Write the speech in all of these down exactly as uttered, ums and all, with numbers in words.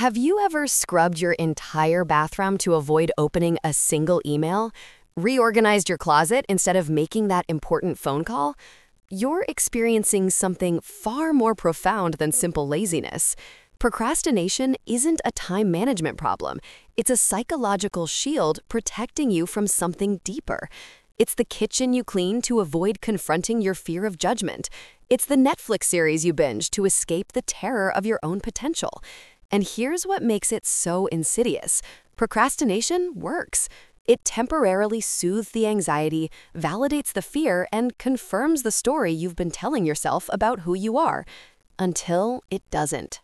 Have you ever scrubbed your entire bathroom to avoid opening a single email? Reorganized your closet instead of making that important phone call? You're experiencing something far more profound than simple laziness. Procrastination isn't a time management problem. It's a psychological shield protecting you from something deeper. It's the kitchen you clean to avoid confronting your fear of judgment. It's the Netflix series you binge to escape the terror of your own potential. And here's what makes it so insidious. Procrastination works. It temporarily soothes the anxiety, validates the fear, and confirms the story you've been telling yourself about who you are. Until it doesn't.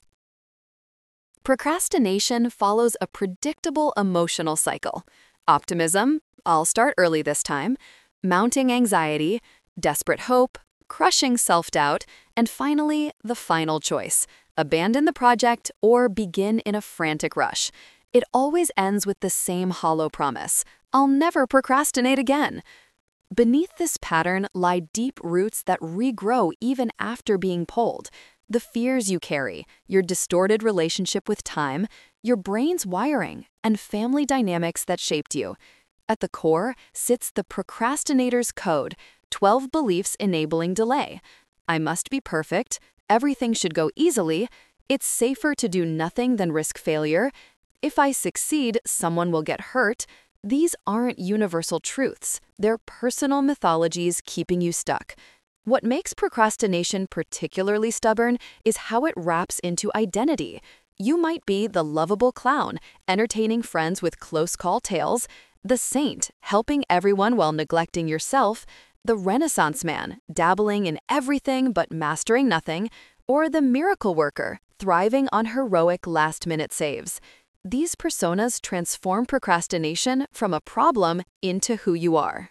Procrastination follows a predictable emotional cycle. Optimism, I'll start early this time, mounting anxiety, desperate hope, crushing self-doubt, and finally, the final choice, abandon the project or begin in a frantic rush. It always ends with the same hollow promise, I'll never procrastinate again. Beneath this pattern lie deep roots that regrow even after being pulled. The fears you carry, your distorted relationship with time, your brain's wiring, and family dynamics that shaped you. At the core sits the procrastinator's code, twelve beliefs enabling delay. I must be perfect, everything should go easily, it's safer to do nothing than risk failure, if I succeed, someone will get hurt. These aren't universal truths, they're personal mythologies keeping you stuck. What makes procrastination particularly stubborn is how it wraps into identity. You might be the lovable clown, entertaining friends with close call tales, the saint, helping everyone while neglecting yourself, the Renaissance man, dabbling in everything but mastering nothing, or the miracle worker, thriving on heroic last-minute saves. These personas transform procrastination from a problem into who you are.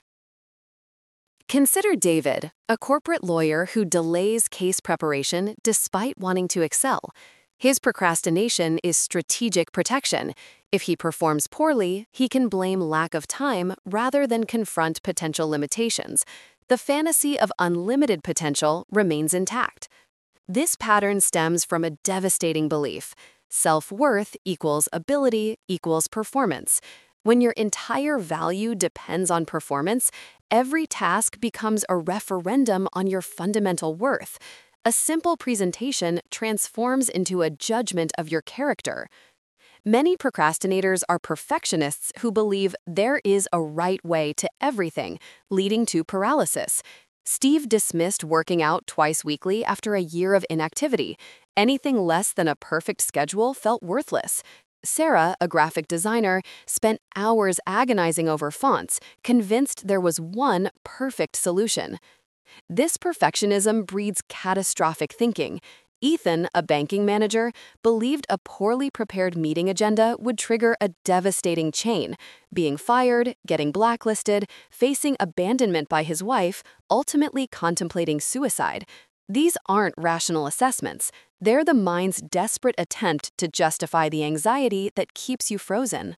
Consider David, a corporate lawyer who delays case preparation despite wanting to excel. His procrastination is strategic protection. If he performs poorly, he can blame lack of time rather than confront potential limitations. The fantasy of unlimited potential remains intact. This pattern stems from a devastating belief. Self-worth equals ability equals performance. When your entire value depends on performance, every task becomes a referendum on your fundamental worth. A simple presentation transforms into a judgment of your character. Many procrastinators are perfectionists who believe there is a right way to everything, leading to paralysis. Steve dismissed working out twice weekly after a year of inactivity. Anything less than a perfect schedule felt worthless. Sarah, a graphic designer, spent hours agonizing over fonts, convinced there was one perfect solution. This perfectionism breeds catastrophic thinking. Ethan, a banking manager, believed a poorly prepared meeting agenda would trigger a devastating chain, being fired, getting blacklisted, facing abandonment by his wife, ultimately contemplating suicide. These aren't rational assessments. They're the mind's desperate attempt to justify the anxiety that keeps you frozen.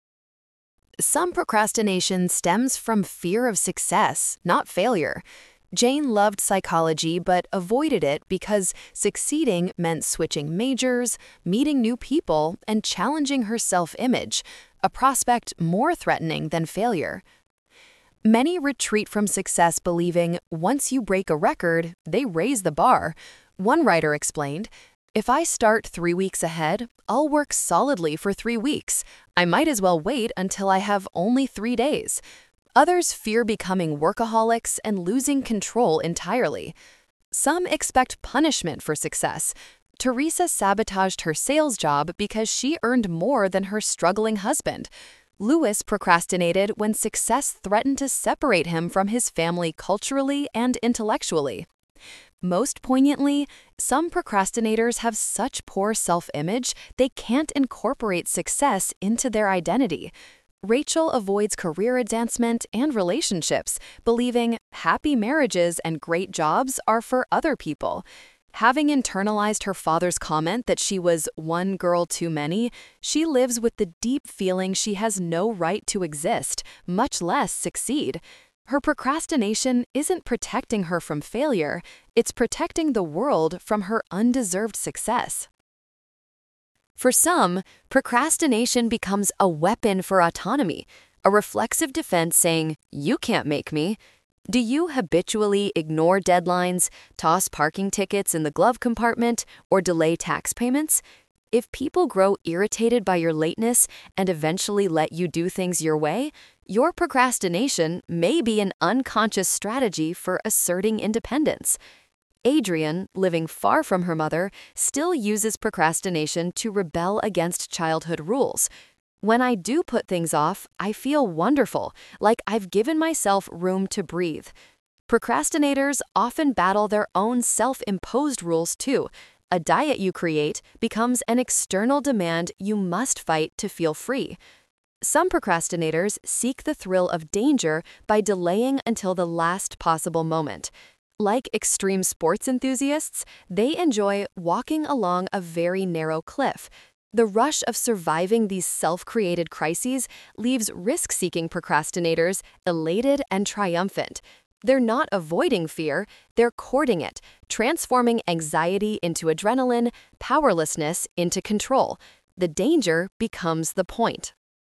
Some procrastination stems from fear of success, not failure. Jane loved psychology but avoided it because succeeding meant switching majors, meeting new people, and challenging her self-image, a prospect more threatening than failure. Many retreat from success believing once you break a record, they raise the bar. One writer explained, "If I start three weeks ahead, I'll work solidly for three weeks. I might as well wait until I have only three days." Others fear becoming workaholics and losing control entirely. Some expect punishment for success. Teresa sabotaged her sales job because she earned more than her struggling husband. Lewis procrastinated when success threatened to separate him from his family culturally and intellectually. Most poignantly, some procrastinators have such poor self-image they can't incorporate success into their identity. Rachel avoids career advancement and relationships, believing happy marriages and great jobs are for other people. Having internalized her father's comment that she was one girl too many, she lives with the deep feeling she has no right to exist, much less succeed. Her procrastination isn't protecting her from failure, it's protecting the world from her undeserved success. For some, procrastination becomes a weapon for autonomy, a reflexive defense saying, "You can't make me." Do you habitually ignore deadlines, toss parking tickets in the glove compartment, or delay tax payments? If people grow irritated by your lateness and eventually let you do things your way, your procrastination may be an unconscious strategy for asserting independence. Adrian, living far from her mother, still uses procrastination to rebel against childhood rules. "When I do put things off, I feel wonderful, like I've given myself room to breathe." Procrastinators often battle their own self-imposed rules too. A diet you create becomes an external demand you must fight to feel free. Some procrastinators seek the thrill of danger by delaying until the last possible moment. Like extreme sports enthusiasts, they enjoy walking along a very narrow cliff. The rush of surviving these self-created crises leaves risk-seeking procrastinators elated and triumphant. They're not avoiding fear, they're courting it, transforming anxiety into adrenaline, powerlessness into control. The danger becomes the point.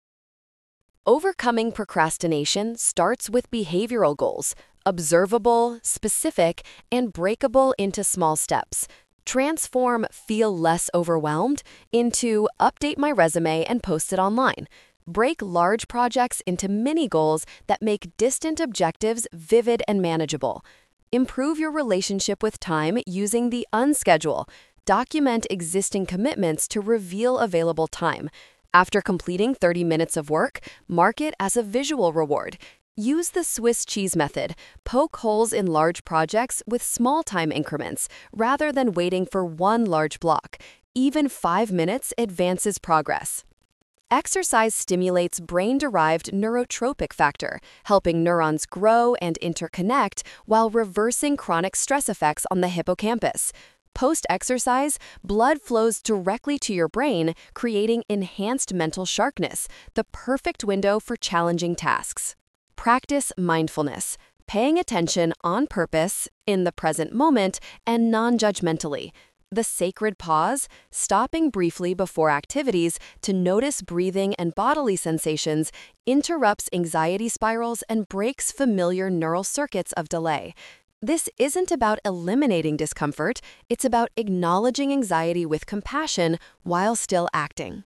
Overcoming procrastination starts with behavioral goals, observable, specific, and breakable into small steps. Transform "feel less overwhelmed" into "update my resume and post it online." Break large projects into mini goals that make distant objectives vivid and manageable. Improve your relationship with time using the unschedule. Document existing commitments to reveal available time. After completing thirty minutes of work, mark it as a visual reward. Use the Swiss cheese method. Poke holes in large projects with small time increments, rather than waiting for one large block. Even five minutes advances progress. Exercise stimulates brain-derived neurotrophic factor, helping neurons grow and interconnect while reversing chronic stress effects on the hippocampus. Post-exercise, blood flows directly to your brain, creating enhanced mental sharpness, the perfect window for challenging tasks. Practice mindfulness, paying attention on purpose, in the present moment, and non-judgmentally. The sacred pause, stopping briefly before activities to notice breathing and bodily sensations, interrupts anxiety spirals and breaks familiar neural circuits of delay. This isn't about eliminating discomfort, it's about acknowledging anxiety with compassion while still acting.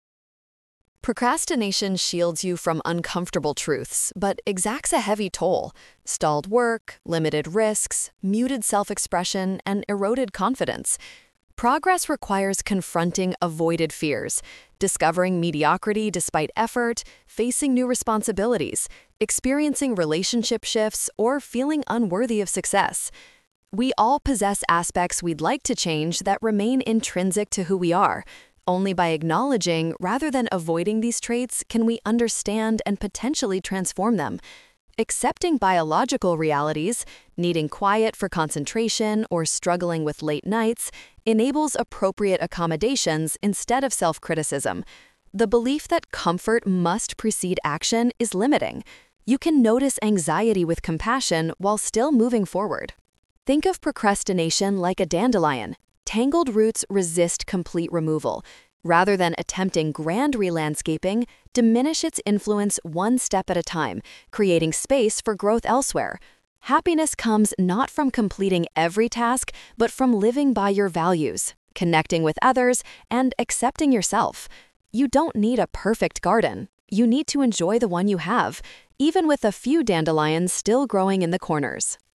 Procrastination shields you from uncomfortable truths, but exacts a heavy toll. Stalled work, limited risks, muted self-expression, and eroded confidence. Progress requires confronting avoided fears, discovering mediocrity despite effort, facing new responsibilities, experiencing relationship shifts, or feeling unworthy of success. We all possess aspects we'd like to change that remain intrinsic to who we are. Only by acknowledging rather than avoiding these traits can we understand and potentially transform them. Accepting biological realities, needing quiet for concentration or struggling with late nights, enables appropriate accommodations instead of self-criticism. The belief that comfort must precede action is limiting. You can notice anxiety with compassion while still moving forward. Think of procrastination like a dandelion. Tangled roots resist complete removal. Rather than attempting grand re-landscaping, diminish its influence one step at a time, creating space for growth elsewhere. Happiness comes not from completing every task, but from living by your values, connecting with others, and accepting yourself. You don't need a perfect garden. You need to enjoy the one you have, even with a few dandelions still growing in the corners.